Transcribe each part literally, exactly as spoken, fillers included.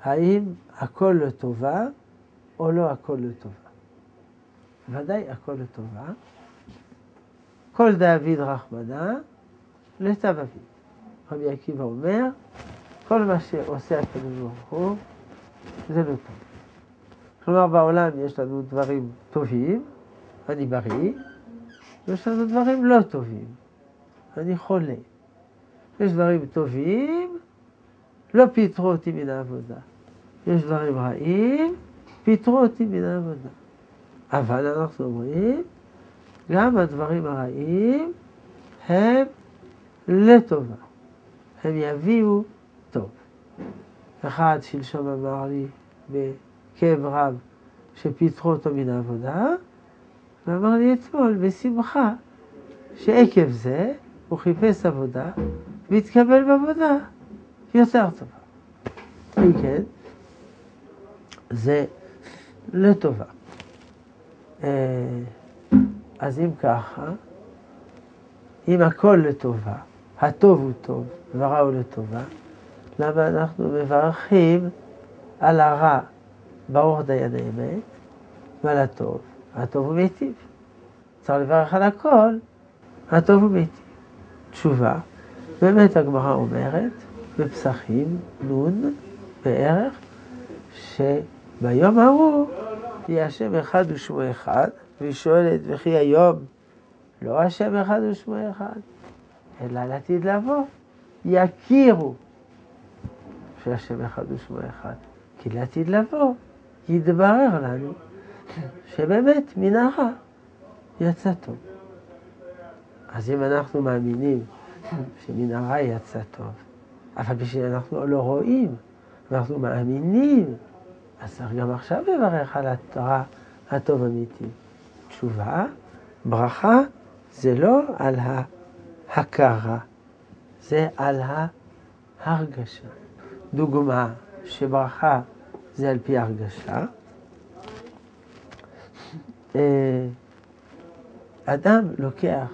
האם הכל לטובה או לא הכל לטובה? ודאי הכל לטובה. כל דאביד רחמנא לטב אביד. רבי עקיבא אומר, כל מה שעושה הקדוש ברוך הוא זה לא טוב. כלומר, בעולם יש לנו דברים טובים, אני בריא, ויש לנו דברים לא טובים, אני חולה. יש דברים טובים, לא פיטרו אותי מן העבודה. יש דברים רעים, פיטרו אותי מן העבודה. אבל אנחנו אומרים, גם הדברים הרעים הם לטובה. הם יביאו טוב. אחד שלשום אמר לי בכאב רב שפיטרו אותו מן העבודה, ואמר לי אתמול בשמחה שעקב זה הוא חיפש עבודה והתקבל בעבודה יותר טובה. אם כן, זה לטובה. אז אם ככה, אם הכל לטובה, הטוב הוא טוב ורע הוא לטובה, למה אנחנו מברכים על הרע ברוך דיין האמת ועל הטוב? הטוב הוא מיטיב. צריך לברך על הכל, הטוב הוא מיטיב. תשובה, באמת הגמרא אומרת בפסחים נון בערך, שביום ההוא יהיה השם אחד ושמו אחד, והיא שואלת וכי היום לא השם אחד ושמו אחד, אלא לעתיד לבוא יכירו שהשם אחד ושמו אחד, כי לעתיד לבוא יתברר לנו שבאמת מן הרע יצא טוב. אז אם אנחנו מאמינים שמן הרע יצא טוב, אבל בשביל אנחנו לא רואים, ואנחנו מאמינים, אז צריך גם עכשיו לברך על הרע הטוב אמיתי. תשובה, ברכה, זה לא על ההכרה, זה על ההרגשה. דוגמה שברכה זה על פי הרגשה. אדם לוקח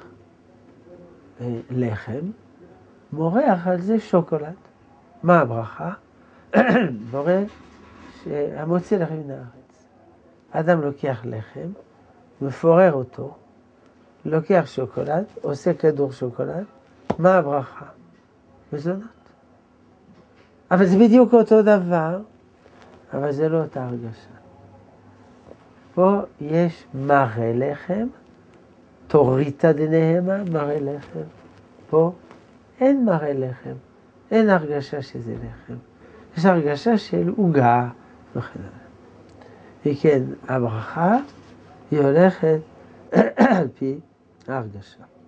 לחם, מורח על זה שוקולד. מה הברכה? בורא שהמוציא לחם מן הארץ. אדם לוקח לחם, מפורר אותו, לוקח שוקולד, עושה כדור שוקולד, מה הברכה? מזונות. אבל זה בדיוק אותו דבר, אבל זה לא אותה הרגשה. פה יש מראה לחם, תוריתא דנהמה, מראה לחם. פה אין מראה לחם, אין הרגשה שזה לחם. יש הרגשה של עוגה וכן הלאה. וכן, הברכה היא הולכת על פי ההרגשה.